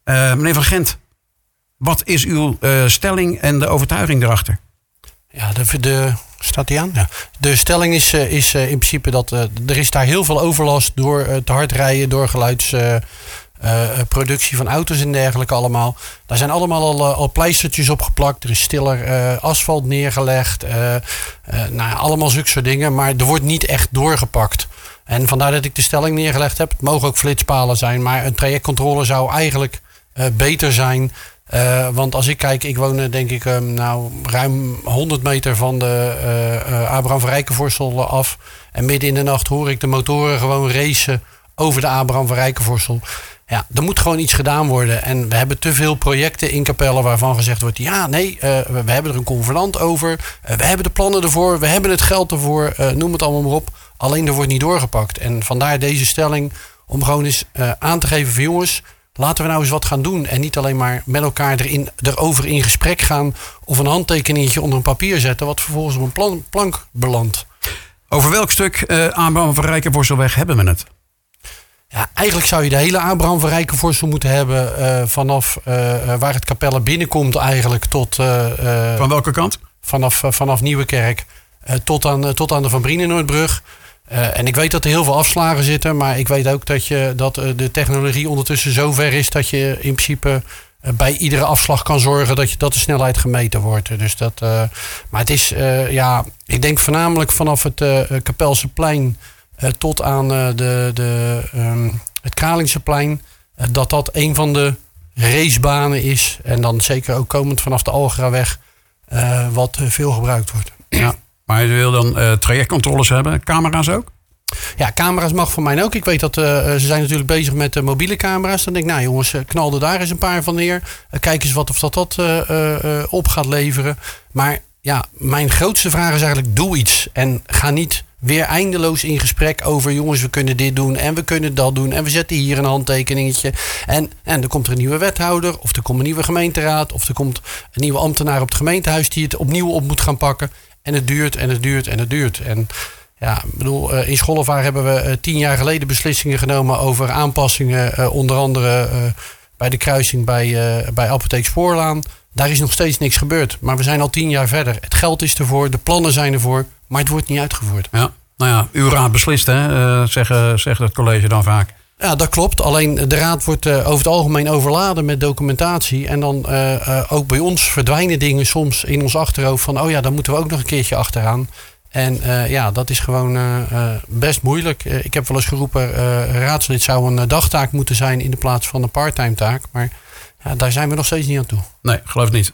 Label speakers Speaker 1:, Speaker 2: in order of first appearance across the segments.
Speaker 1: Meneer Van Gent, wat is uw stelling en de overtuiging erachter?
Speaker 2: Ja, staat die aan? Ja. De stelling is in principe dat er is daar heel veel overlast door te hard rijden, door geluidsproductie van auto's en dergelijke allemaal. Daar zijn allemaal al pleistertjes opgeplakt. Er is stiller asfalt neergelegd. Allemaal zulke soort dingen. Maar er wordt niet echt doorgepakt. En vandaar dat ik de stelling neergelegd heb. Het mogen ook flitspalen zijn. Maar een trajectcontrole zou eigenlijk beter zijn. Want als ik kijk, ik woon denk ik ruim 100 meter van de Abraham van Rijkenvorsel af. En midden in de nacht hoor ik de motoren gewoon racen over de Abraham van Rijkenvorsel. Ja, er moet gewoon iets gedaan worden. En we hebben te veel projecten in Capelle waarvan gezegd wordt... we hebben er een convenant over. We hebben de plannen ervoor. We hebben het geld ervoor. Noem het allemaal maar op. Alleen er wordt niet doorgepakt. En vandaar deze stelling om gewoon eens aan te geven van jongens... laten we nou eens wat gaan doen. En niet alleen maar met elkaar erover in gesprek gaan... of een handtekeningetje onder een papier zetten... wat vervolgens op een plank belandt.
Speaker 1: Over welk stuk Abraham van Rijkenvorselweg hebben we het?
Speaker 2: Ja, eigenlijk zou je de hele Abraham van Rijkenvorsel moeten hebben... vanaf waar het Capelle binnenkomt eigenlijk tot...
Speaker 1: van welke kant?
Speaker 2: Vanaf Nieuwekerk tot aan de Van Brienenoordbrug. En ik weet dat er heel veel afslagen zitten... maar ik weet ook dat de technologie ondertussen zo ver is... dat je in principe bij iedere afslag kan zorgen... dat de snelheid gemeten wordt. Dus maar het is, ik denk voornamelijk vanaf het Kapelseplein... tot aan het Kralingseplein... dat een van de racebanen is. En dan zeker ook komend vanaf de Algeraweg... wat veel gebruikt wordt.
Speaker 1: Ja. Maar je wil dan trajectcontroles hebben, camera's ook?
Speaker 2: Ja, camera's mag voor mij ook. Ik weet dat ze zijn natuurlijk bezig met mobiele camera's. Dan denk ik, nou jongens, knal er daar eens een paar van neer. Kijk eens wat of dat op gaat leveren. Maar ja, mijn grootste vraag is eigenlijk, doe iets. En ga niet weer eindeloos in gesprek over... jongens, we kunnen dit doen en we kunnen dat doen... en we zetten hier een handtekeningetje. En er komt er een nieuwe wethouder... of er komt een nieuwe gemeenteraad... of er komt een nieuwe ambtenaar op het gemeentehuis... die het opnieuw op moet gaan pakken... En het duurt en het duurt en het duurt. En ja, ik bedoel, in Schollevaar hebben we 10 jaar geleden beslissingen genomen over aanpassingen. Onder andere bij de kruising bij Apotheek Spoorlaan. Daar is nog steeds niks gebeurd. Maar we zijn al 10 jaar verder. Het geld is ervoor, de plannen zijn ervoor. Maar het wordt niet uitgevoerd.
Speaker 1: Ja, nou ja, uw raad beslist, hè? Zegt het college dan vaak.
Speaker 2: Ja, dat klopt. Alleen de raad wordt over het algemeen overladen met documentatie. En dan ook bij ons verdwijnen dingen soms in ons achterhoofd van... oh ja, dan moeten we ook nog een keertje achteraan. En dat is gewoon best moeilijk. Ik heb wel eens geroepen, raadslid zou een dagtaak moeten zijn... in de plaats van een parttime taak. Maar ja, daar zijn we nog steeds niet aan toe.
Speaker 1: Nee, geloof niet.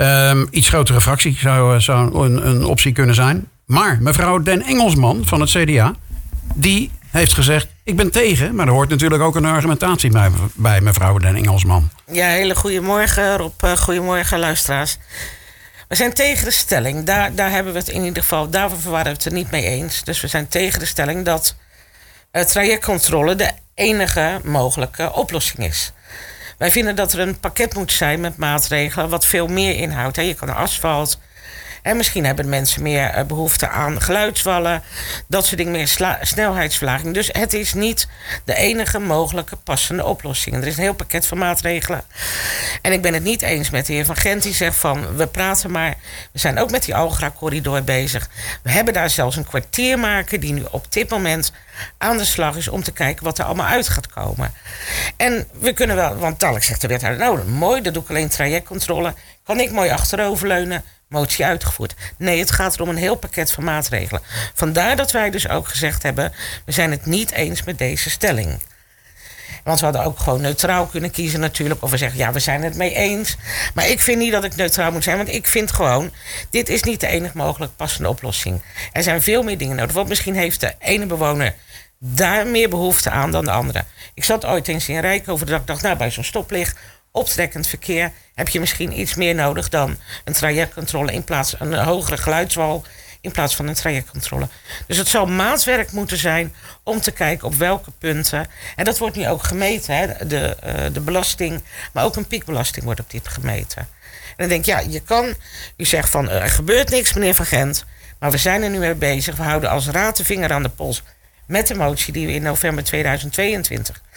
Speaker 1: Iets grotere fractie zou een optie kunnen zijn. Maar mevrouw Den Engelsman van het CDA... die heeft gezegd, ik ben tegen... maar er hoort natuurlijk ook een argumentatie bij mevrouw Den Engelsman.
Speaker 3: Ja, hele goedemorgen Rob, goedemorgen luisteraars. We zijn tegen de stelling, daar hebben we het in ieder geval... daarvoor waren we het er niet mee eens. Dus we zijn tegen de stelling dat trajectcontrole... de enige mogelijke oplossing is. Wij vinden dat er een pakket moet zijn met maatregelen... wat veel meer inhoudt. Je kan asfalt... En misschien hebben mensen meer behoefte aan geluidswallen. Dat soort dingen, meer snelheidsverlaging. Dus het is niet de enige mogelijke passende oplossing. Er is een heel pakket van maatregelen. En ik ben het niet eens met de heer Van Gent die zegt van... we praten maar, we zijn ook met die Algra-corridor bezig. We hebben daar zelfs een kwartiermaker... die nu op dit moment aan de slag is... om te kijken wat er allemaal uit gaat komen. En we kunnen wel, want dadelijk zegt de wethouder... nou, mooi, dat doe ik alleen trajectcontrole. Kan ik mooi achteroverleunen... motie uitgevoerd. Nee, het gaat om een heel pakket van maatregelen. Vandaar dat wij dus ook gezegd hebben... we zijn het niet eens met deze stelling. Want we hadden ook gewoon neutraal kunnen kiezen natuurlijk. Of we zeggen, ja, we zijn het mee eens. Maar ik vind niet dat ik neutraal moet zijn. Want ik vind gewoon, dit is niet de enige mogelijk passende oplossing. Er zijn veel meer dingen nodig. Want misschien heeft de ene bewoner daar meer behoefte aan dan de andere. Ik zat ooit eens in Rijkover dat ik dacht, nou, bij zo'n stoplicht... optrekkend verkeer heb je misschien iets meer nodig dan een trajectcontrole in plaats van een hogere geluidswal in plaats van een trajectcontrole. Dus het zal maatwerk moeten zijn om te kijken op welke punten. En dat wordt nu ook gemeten, hè? De belasting, maar ook een piekbelasting wordt op dit gemeten. En dan denk ik, ja, u zegt van er gebeurt niks, meneer Van Gent, maar we zijn er nu mee bezig. We houden als raad de vinger aan de pols met de motie die we in november 2022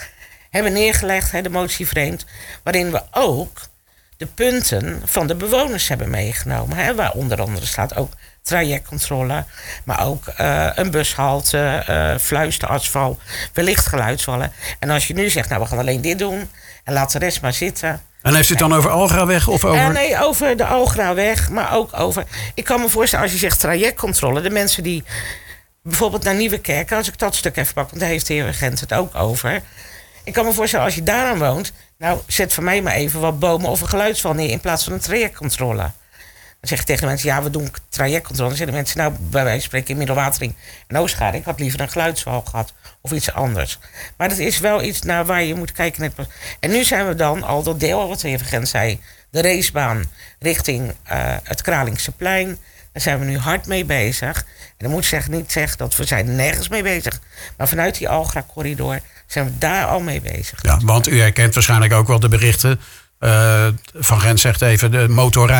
Speaker 3: hebben neergelegd, de motie vreemd, waarin we ook de punten van de bewoners hebben meegenomen. Waar onder andere staat ook trajectcontrole, maar ook een bushalte, fluisterasfalt, wellicht geluidswallen. En als je nu zegt, we gaan alleen dit doen en laat de rest maar zitten.
Speaker 1: En heeft u het dan over Algraweg of over...
Speaker 3: Nee, over de Algraweg, maar ook over... Ik kan me voorstellen, als je zegt trajectcontrole, de mensen die bijvoorbeeld naar Nieuwekerk, als ik dat stuk even pak, want daar heeft de heer Regent het ook over. Ik kan me voorstellen, als je daaraan woont, zet voor mij maar even wat bomen of een geluidswal neer in plaats van een trajectcontrole. Dan zeg je tegen de mensen, we doen trajectcontrole. Dan zeggen de mensen, bij wijze van spreken in Middelwatering en Oostgaarde, ik had liever een geluidswal gehad of iets anders. Maar dat is wel iets naar waar je moet kijken. En nu zijn we dan al dat deel, wat de heer Vergent zei, de racebaan richting het Kralingseplein. Daar zijn we nu hard mee bezig. En dan moet ik niet zeggen dat we zijn nergens mee bezig. Maar vanuit die Algra-corridor zijn we daar al mee bezig.
Speaker 1: Ja, want u herkent waarschijnlijk ook wel de berichten. Van Gent zegt even, de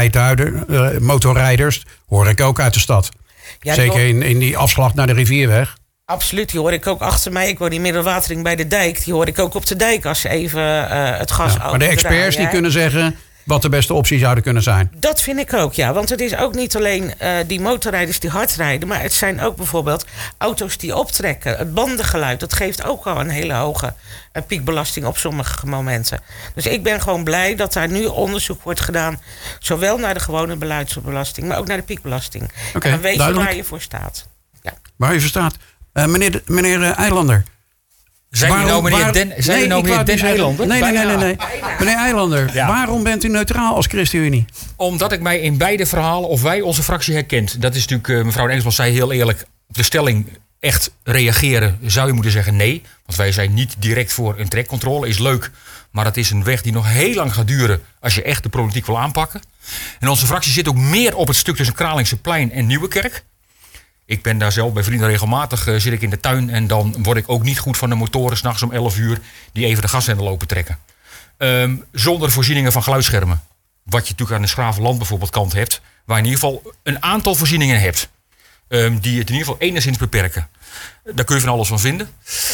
Speaker 1: motorrijders hoor ik ook uit de stad. Ja, zeker in die afslag naar de rivierweg.
Speaker 3: Absoluut, die hoor ik ook achter mij. Ik woon in Middelwatering bij de dijk. Die hoor ik ook op de dijk als ze even het gas
Speaker 1: maar de experts die kunnen zeggen wat de beste optie zouden kunnen zijn.
Speaker 3: Dat vind ik ook, ja. Want het is ook niet alleen die motorrijders die hard rijden, maar het zijn ook bijvoorbeeld auto's die optrekken. Het bandengeluid, dat geeft ook al een hele hoge piekbelasting op sommige momenten. Dus ik ben gewoon blij dat daar nu onderzoek wordt gedaan, zowel naar de gewone beluidsbelasting, maar ook naar de piekbelasting.
Speaker 1: Okay,
Speaker 3: en dan weet
Speaker 1: duidelijk.
Speaker 3: je waar je voor staat. Ja.
Speaker 1: Waar je voor staat. Meneer Eilander.
Speaker 4: Zijn u nou meneer Den Eilander?
Speaker 1: Nee. Meneer Eilander, waarom bent u neutraal als ChristenUnie?
Speaker 4: Omdat ik mij in beide verhalen, of wij, onze fractie herkent. Dat is natuurlijk, mevrouw Engelsman zei heel eerlijk, op de stelling echt reageren zou je moeten zeggen nee. Want wij zijn niet direct voor een trekcontrole, is leuk. Maar dat is een weg die nog heel lang gaat duren als je echt de problematiek wil aanpakken. En onze fractie zit ook meer op het stuk tussen Kralingseplein en Nieuwekerk. Ik ben daar zelf bij vrienden regelmatig, zit ik in de tuin en dan word ik ook niet goed van de motoren 's nachts om 11 uur die even de gashendel open trekken. Zonder voorzieningen van geluidsschermen. Wat je natuurlijk aan de Schravenland bijvoorbeeld kant hebt, waar je in ieder geval een aantal voorzieningen hebt. Die het in ieder geval enigszins beperken. Daar kun je van alles van vinden.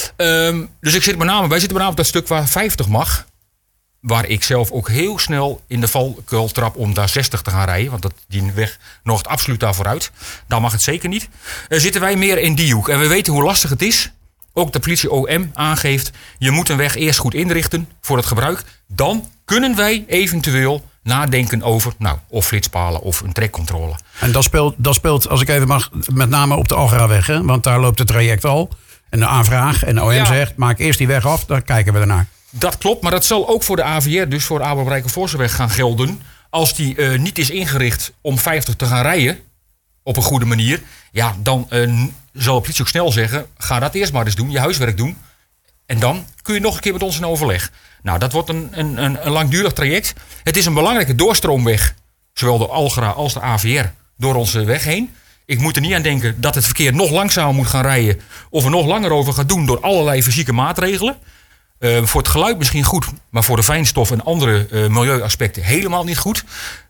Speaker 4: Dus wij zitten met name op dat stuk waar 50 mag. Waar ik zelf ook heel snel in de valkuil trap om daar 60 te gaan rijden. Want die weg nodigt absoluut daar vooruit. Daar mag het zeker niet. Zitten wij meer in die hoek. En we weten hoe lastig het is. Ook de politie OM aangeeft. Je moet een weg eerst goed inrichten voor het gebruik. Dan kunnen wij eventueel nadenken over of flitspalen of een trekcontrole.
Speaker 1: En dat speelt, als ik even mag, met name op de Algraweg. Hè? Want daar loopt het traject al. En de aanvraag. En de OM zegt, maak eerst die weg af. Dan kijken we ernaar.
Speaker 4: Dat klopt, maar dat zal ook voor de AVR, dus voor de Abo-Rijkenvoorsenweg, gaan gelden. Als die niet is ingericht om 50 te gaan rijden, op een goede manier, dan zal de politie ook snel zeggen, ga dat eerst maar eens doen, je huiswerk doen. En dan kun je nog een keer met ons in overleg. Nou, dat wordt een langdurig traject. Het is een belangrijke doorstroomweg, zowel de Algra als de AVR, door onze weg heen. Ik moet er niet aan denken dat het verkeer nog langzamer moet gaan rijden, of er nog langer over gaat doen door allerlei fysieke maatregelen. Voor het geluid misschien goed, maar voor de fijnstof en andere milieuaspecten helemaal niet goed.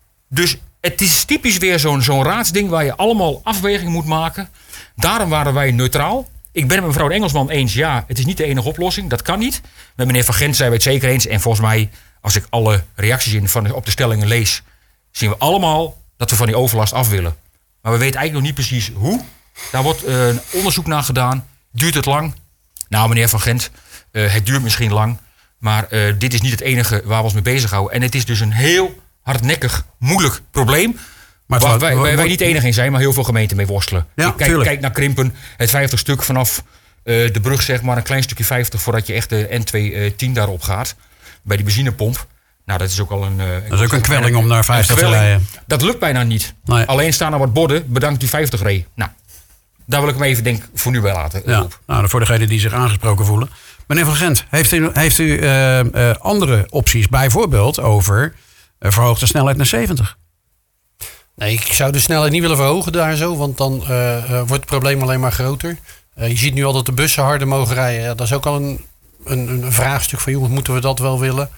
Speaker 4: Dus het is typisch weer zo'n raadsding waar je allemaal afweging moet maken. Daarom waren wij neutraal. Ik ben het met mevrouw Engelsman eens, het is niet de enige oplossing. Dat kan niet. Met meneer Van Gent zijn we het zeker eens. En volgens mij, als ik alle reacties op de stellingen lees, zien we allemaal dat we van die overlast af willen. Maar we weten eigenlijk nog niet precies hoe. Daar wordt een onderzoek naar gedaan. Duurt het lang? Nou, meneer Van Gent, het duurt misschien lang. Maar dit is niet het enige waar we ons mee bezighouden. En het is dus een heel hardnekkig, moeilijk probleem. Maar waar wij niet de enige in zijn, maar heel veel gemeenten mee worstelen.
Speaker 1: Ja,
Speaker 4: kijk naar Krimpen, het 50 stuk vanaf de brug, zeg maar, een klein stukje 50 voordat je echt de N210 daarop gaat. Bij die benzinepomp. Nou, dat is ook al een...
Speaker 1: dat is ook een kwelling om naar 50 te rijden.
Speaker 4: Dat lukt bijna niet. Nee. Alleen staan er wat borden, bedankt u 50 reed. Nou, daar wil ik hem even voor nu bij laten.
Speaker 1: Ja, nou, voor degenen die zich aangesproken voelen. Meneer Van Gent, heeft u andere opties, bijvoorbeeld over verhoogde snelheid naar 70?
Speaker 2: Nee, ik zou de snelheid niet willen verhogen daar zo, want dan wordt het probleem alleen maar groter. Je ziet nu al dat de bussen harder mogen rijden. Ja, dat is ook al een vraagstuk van, jongens, moeten we dat wel willen?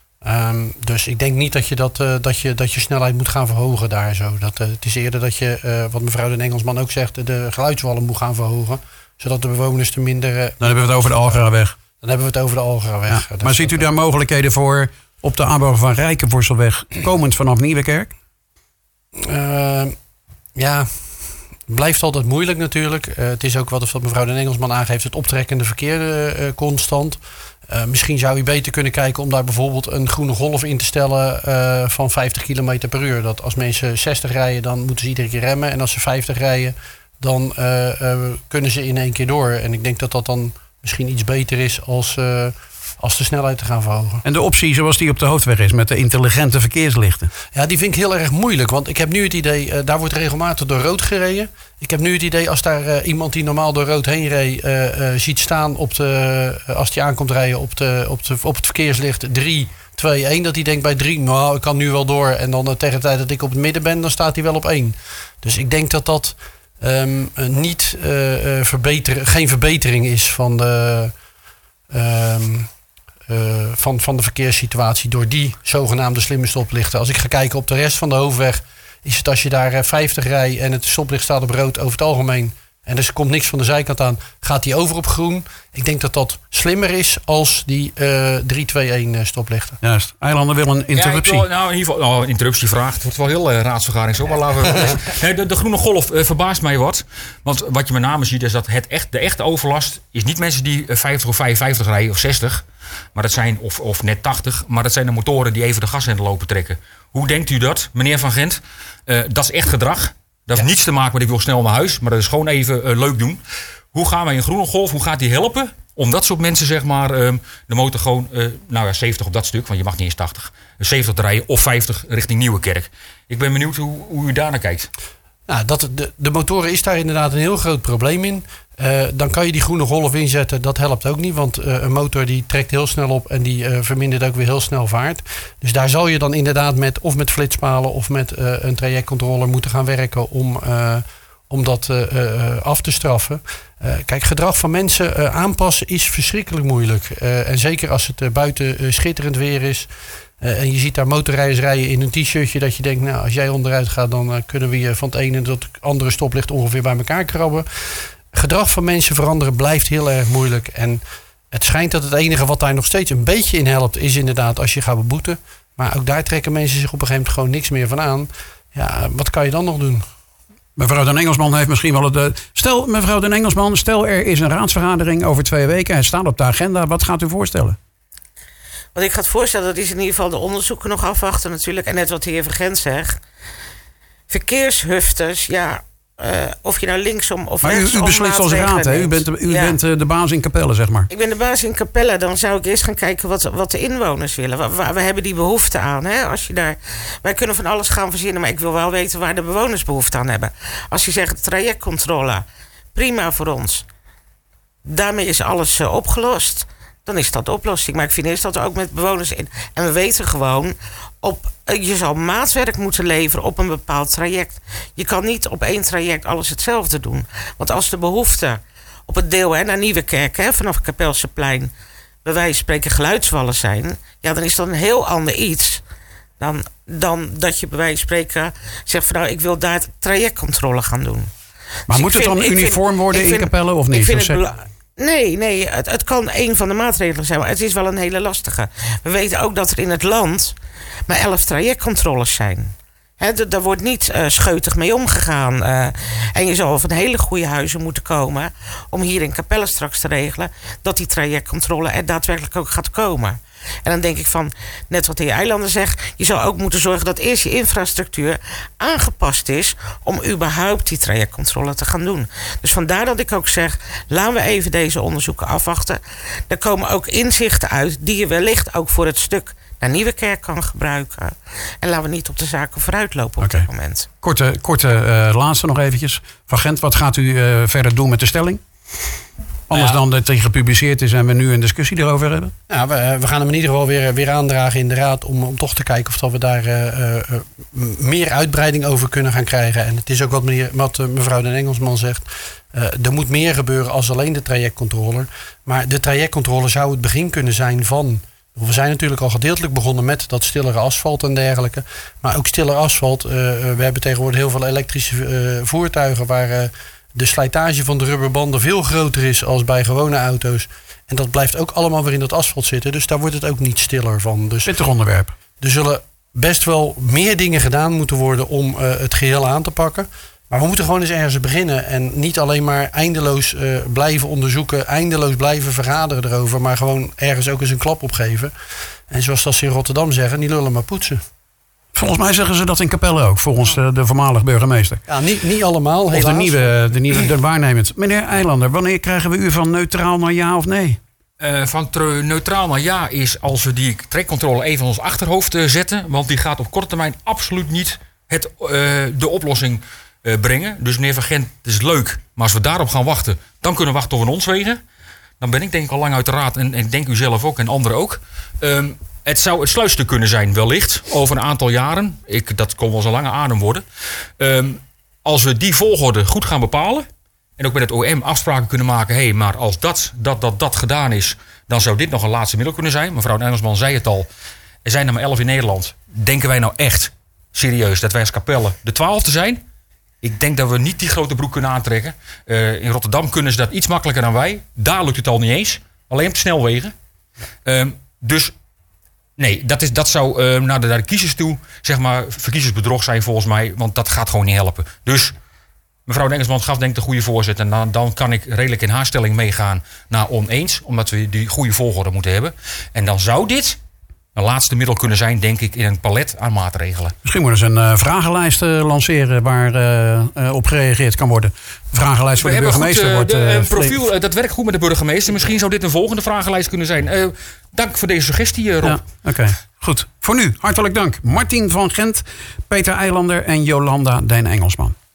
Speaker 2: Dus ik denk niet dat je snelheid moet gaan verhogen daar zo. Het is eerder dat je, wat mevrouw Den Engelsman ook zegt, de geluidswallen moet gaan verhogen. Zodat de bewoners er minder...
Speaker 1: Dan hebben we het over de Algraweg.
Speaker 2: Dan hebben we het over de Algaraweg.
Speaker 1: Ja. Maar ziet u daar mogelijkheden voor op de ABO van Rijkenvoorselweg, komend vanaf Nieuwekerk?
Speaker 2: Blijft altijd moeilijk natuurlijk. Het is ook wat mevrouw Den Engelsman aangeeft, het optrekkende verkeer constant. Misschien zou u beter kunnen kijken om daar bijvoorbeeld een groene golf in te stellen van 50 km per uur. Dat als mensen 60 rijden, dan moeten ze iedere keer remmen. En als ze 50 rijden, dan kunnen ze in één keer door. En ik denk dat dat dan misschien iets beter is als de snelheid te gaan verhogen.
Speaker 1: En de optie zoals die op de hoofdweg is met de intelligente verkeerslichten?
Speaker 2: Ja, die vind ik heel erg moeilijk. Want ik heb nu het idee, daar wordt regelmatig door rood gereden. Ik heb nu het idee, als daar iemand die normaal door rood heen reed ziet staan als die aankomt rijden op het verkeerslicht 3, 2, 1, dat hij denkt bij 3, nou, ik kan nu wel door. En dan tegen de tijd dat ik op het midden ben, dan staat hij wel op 1. Dus ik denk dat geen verbetering is van de verkeerssituatie door die zogenaamde slimme stoplichten. Als ik ga kijken op de rest van de hoofdweg, is het als je daar 50 rijdt en het stoplicht staat op rood over het algemeen en er komt niks van de zijkant aan, gaat die over op groen. Ik denk dat dat slimmer is als die 3-2-1 stoplichten.
Speaker 1: Juist. Eilanden wil een interruptie.
Speaker 4: Ja, in ieder geval een interruptievraag. Het wordt wel heel raadsvergadering zo. Maar laten we de groene golf verbaast mij wat. Want wat je met name ziet is dat de echte overlast is niet mensen die 50 of 55 rijden of 60. Maar dat zijn, of net 80. Maar dat zijn de motoren die even de gashendel lopen trekken. Hoe denkt u dat, meneer Van Gent? Dat is echt gedrag. Dat heeft niets te maken met ik wil snel naar huis. Maar dat is gewoon even leuk doen. Hoe gaan wij een groene golf, hoe gaat die helpen om dat soort mensen, zeg maar, de motor gewoon, 70 op dat stuk, want je mag niet eens 80, 70 te rijden of 50 richting Nieuwekerk. Ik ben benieuwd hoe u daar naar kijkt.
Speaker 2: Nou, de motoren is daar inderdaad een heel groot probleem in. Dan kan je die groene golf inzetten, dat helpt ook niet. Want een motor die trekt heel snel op en die vermindert ook weer heel snel vaart. Dus daar zal je dan inderdaad met flitspalen of met een trajectcontroller moeten gaan werken om dat af te straffen. Kijk, gedrag van mensen aanpassen is verschrikkelijk moeilijk. En zeker als het buiten schitterend weer is. En je ziet daar motorrijders rijden in een t-shirtje dat je denkt, nou, als jij onderuit gaat, dan kunnen we je van het ene tot het andere stoplicht ongeveer bij elkaar krabben. Gedrag van mensen veranderen blijft heel erg moeilijk. En het schijnt dat het enige wat daar nog steeds een beetje in helpt, is inderdaad als je gaat beboeten. Maar ook daar trekken mensen zich op een gegeven moment gewoon niks meer van aan. Ja, wat kan je dan nog doen?
Speaker 1: Mevrouw Den Engelsman heeft misschien wel het... Mevrouw Den Engelsman, stel er is een raadsvergadering over 2 weken. Hij staat op de agenda. Wat gaat u voorstellen?
Speaker 3: Wat ik ga voorstellen, dat is in ieder geval de onderzoeken nog afwachten natuurlijk. En net wat de heer Vergent zegt. Verkeershufters, ja, of je nou linksom of rechtsom...
Speaker 1: Maar u beslist als raad, hè? U bent de baas in Capelle, zeg maar.
Speaker 3: Ik ben de baas in Capelle. Dan zou ik eerst gaan kijken wat de inwoners willen. We hebben die behoefte aan. Hè? Wij kunnen van alles gaan verzinnen, maar ik wil wel weten waar de bewoners behoefte aan hebben. Als je zegt trajectcontrole, prima voor ons. Daarmee is alles opgelost. Dan is dat de oplossing. Maar ik vind eerst dat we ook met bewoners in. En we weten gewoon, je zal maatwerk moeten leveren op een bepaald traject. Je kan niet op 1 traject alles hetzelfde doen. Want als de behoefte op het deel naar Nieuwekerk, vanaf het Kapelseplein, bij wijze van spreken geluidswallen zijn, ja, dan is dat een heel ander iets dan dat je bij wijze van spreken zegt van nou, ik wil daar trajectcontrole gaan doen.
Speaker 1: Maar dus moet het dan uniform worden in Capelle of niet?
Speaker 3: Nee, het kan een van de maatregelen zijn, maar het is wel een hele lastige. We weten ook dat er in het land maar 11 trajectcontroles zijn. Daar wordt niet scheutig mee omgegaan. En je zal van hele goede huizen moeten komen om hier in Capelle straks te regelen dat die trajectcontrole er daadwerkelijk ook gaat komen. En dan denk ik van, net wat de heer Eilander zegt, je zou ook moeten zorgen dat eerst je infrastructuur aangepast is om überhaupt die trajectcontrole te gaan doen. Dus vandaar dat ik ook zeg, laten we even deze onderzoeken afwachten. Er komen ook inzichten uit die je wellicht ook voor het stuk naar Nieuwekerk kan gebruiken. En laten we niet op de zaken vooruitlopen op dit moment.
Speaker 1: Korte laatste nog eventjes. Van Gent, wat gaat u verder doen met de stelling? Anders dan dat hij gepubliceerd is en we nu een discussie erover hebben?
Speaker 2: Ja, we gaan hem in ieder geval weer aandragen in de raad om toch te kijken of dat we daar meer uitbreiding over kunnen gaan krijgen. En het is ook wat mevrouw Den Engelsman zegt. Er moet meer gebeuren als alleen de trajectcontrole. Maar de trajectcontrole zou het begin kunnen zijn van... We zijn natuurlijk al gedeeltelijk begonnen met dat stillere asfalt en dergelijke. Maar ook stiller asfalt. We hebben tegenwoordig heel veel elektrische voertuigen waar... de slijtage van de rubberbanden veel groter is als bij gewone auto's. En dat blijft ook allemaal weer in dat asfalt zitten. Dus daar wordt het ook niet stiller van. Dus
Speaker 1: Pittig onderwerp.
Speaker 2: er zullen best wel meer dingen gedaan moeten worden om het geheel aan te pakken. Maar we moeten gewoon eens ergens beginnen. En niet alleen maar eindeloos blijven onderzoeken. Eindeloos blijven vergaderen erover. Maar gewoon ergens ook eens een klap op geven. En zoals dat ze in Rotterdam zeggen, niet lullen maar poetsen.
Speaker 1: Volgens mij zeggen ze dat in Capelle ook, volgens de voormalig burgemeester.
Speaker 2: Ja, niet allemaal,
Speaker 1: Of
Speaker 2: helaas.
Speaker 1: de waarnemend. Meneer Eilander, wanneer krijgen we u van neutraal naar ja of nee?
Speaker 4: Van neutraal naar ja is als we die trekcontrole even in ons achterhoofd zetten. Want die gaat op korte termijn absoluut niet de oplossing brengen. Dus meneer Van Gent, het is leuk. Maar als we daarop gaan wachten, dan kunnen we wachten tot we ons wegen. Dan ben ik denk ik al lang uit de raad. En ik denk u zelf ook en anderen ook. Het zou het sluitstuk kunnen zijn, wellicht. Over een aantal jaren. Dat kon wel eens een lange adem worden. Als we die volgorde goed gaan bepalen. En ook met het OM afspraken kunnen maken. Maar als dat gedaan is. Dan zou dit nog een laatste middel kunnen zijn. Mevrouw Engelsman zei het al. Er zijn er maar 11 in Nederland. Denken wij nou echt serieus dat wij als Capelle de 12e zijn? Ik denk dat we niet die grote broek kunnen aantrekken. In Rotterdam kunnen ze dat iets makkelijker dan wij. Daar lukt het al niet eens. Alleen op de snelwegen. Dus nee, dat zou naar de kiezers toe, zeg maar, verkiezingsbedrog zijn volgens mij. Want dat gaat gewoon niet helpen. Dus mevrouw Engelsman gaf denk ik de goede voorzet. En dan kan ik redelijk in haar stelling meegaan naar oneens. Omdat we die goede volgorde moeten hebben. En dan zou dit een laatste middel kunnen zijn, denk ik, in een palet aan maatregelen.
Speaker 1: Misschien moeten ze een vragenlijst lanceren waar op gereageerd kan worden. Een vragenlijst voor de burgemeester wordt...
Speaker 4: Een profiel, dat werkt goed met de burgemeester. Misschien zou dit een volgende vragenlijst kunnen zijn. Dank voor deze suggestie, Rob.
Speaker 1: Ja, oké. Goed. Voor nu, hartelijk dank. Martin van Gent, Peter Eilander en Jolanda Den Engelsman.